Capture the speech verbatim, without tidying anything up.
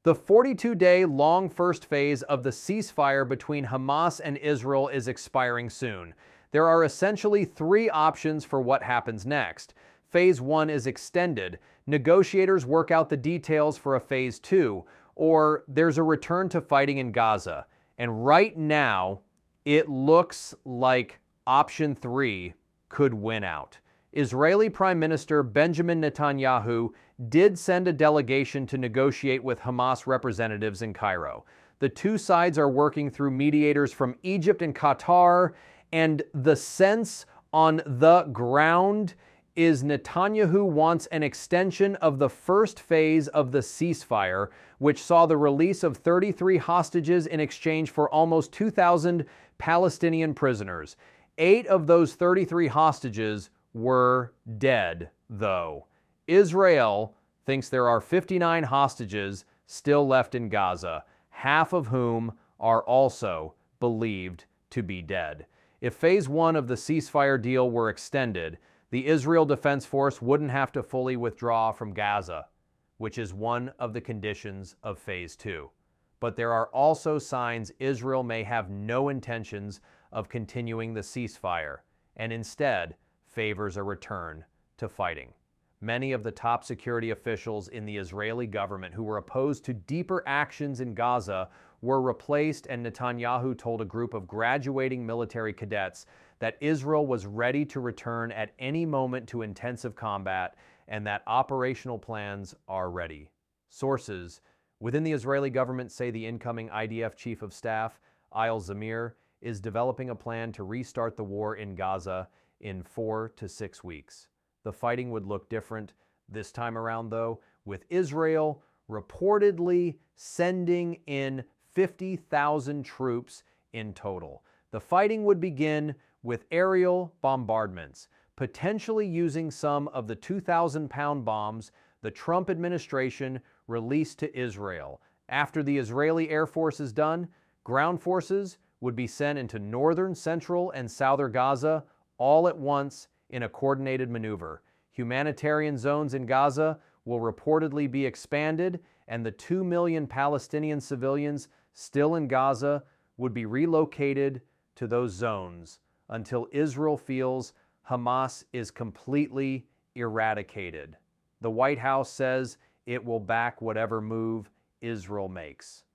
The forty-two day long first phase of the ceasefire between Hamas and Israel is expiring soon. There are essentially three options for what happens next. Phase one is extended. Negotiators work out the details for a phase two, or there's a return to fighting in Gaza. And right now, it looks like option three could win out. Israeli Prime Minister Benjamin Netanyahu did send a delegation to negotiate with Hamas representatives in Cairo. The two sides are working through mediators from Egypt and Qatar, and the sense on the ground is Netanyahu wants an extension of the first phase of the ceasefire, which saw the release of thirty-three hostages in exchange for almost two thousand Palestinian prisoners. Eight of those thirty-three hostages were dead, though. Israel thinks there are fifty-nine hostages still left in Gaza, half of whom are also believed to be dead. If phase one of the ceasefire deal were extended, the Israel Defense Force wouldn't have to fully withdraw from Gaza, which is one of the conditions of phase two. But there are also signs Israel may have no intentions of continuing the ceasefire, and instead favors a return to fighting. Many of the top security officials in the Israeli government who were opposed to deeper actions in Gaza were replaced, and Netanyahu told a group of graduating military cadets that Israel was ready to return at any moment to intensive combat and that operational plans are ready. Sources within the Israeli government say the incoming I D F Chief of Staff, Eyal Zamir, is developing a plan to restart the war in Gaza in four to six weeks. The fighting would look different this time around, though, with Israel reportedly sending in fifty thousand troops in total. The fighting would begin with aerial bombardments, potentially using some of the two thousand pound bombs the Trump administration released to Israel. After the Israeli Air Force is done, ground forces would be sent into northern, central, and southern Gaza all at once in a coordinated maneuver. Humanitarian zones in Gaza will reportedly be expanded, and the two million Palestinian civilians still in Gaza would be relocated to those zones until Israel feels Hamas is completely eradicated. The White House says it will back whatever move Israel makes.